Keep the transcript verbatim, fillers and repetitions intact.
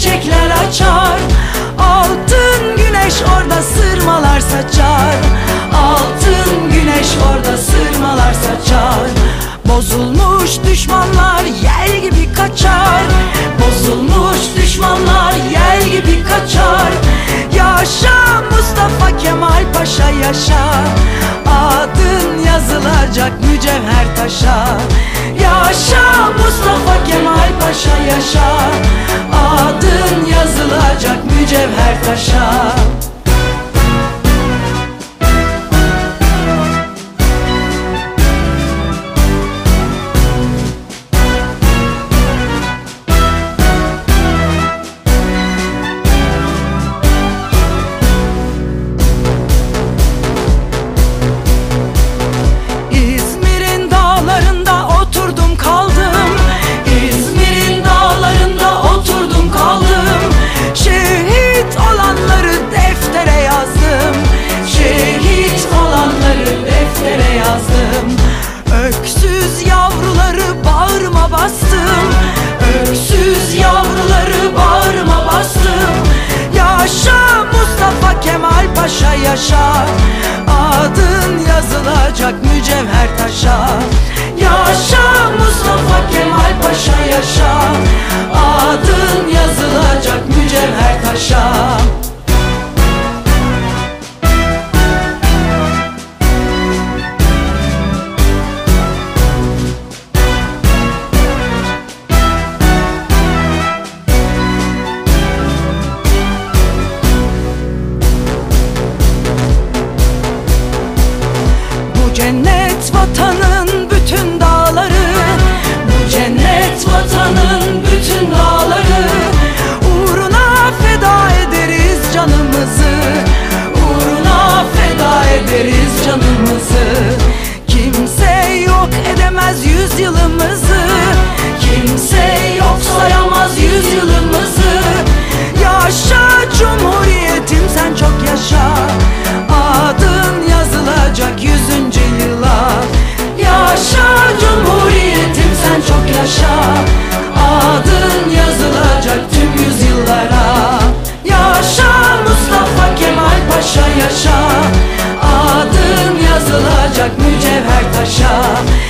çiçekler açar. Altın güneş orada sırmalar saçar. Altın güneş orada sırmalar saçar. Bozulmuş düşmanlar yel gibi kaçar. Bozulmuş düşmanlar yel gibi kaçar. Yaşa Mustafa Kemal Paşa yaşa. Adın yazılacak mücevher taşa. Yaşa Mustafa Kemal Paşa yaşa. Adın yazılacak mücevher taşa. Öksüz yavruları bağrıma bastım. Öksüz yavruları bağrıma bastım. Yaşa Mustafa Kemal Paşa yaşa. Adın yazılacak mücevher taşa. Yaşa Mustafa Kemal Paşa yaşa. Adın yazılacak mücevher taşa. Cennet vatanın bütün dağları, bu cennet vatanın bütün dağları. Uğruna feda ederiz canımızı, uğruna feda ederiz canımızı. Kimse yok edemez yüzyılımızı, kimse yok sayamaz yüzyılımızı. Yaşa Cumhuriyetim sen çok yaşa. Adın yazılacak yüzüncü yıla. Yaşa Cumhuriyetim sen çok yaşa. Adın yazılacak tüm yüzyıllara. Yaşa Mustafa Kemal Paşa yaşa. Adın yazılacak mücevher taşa.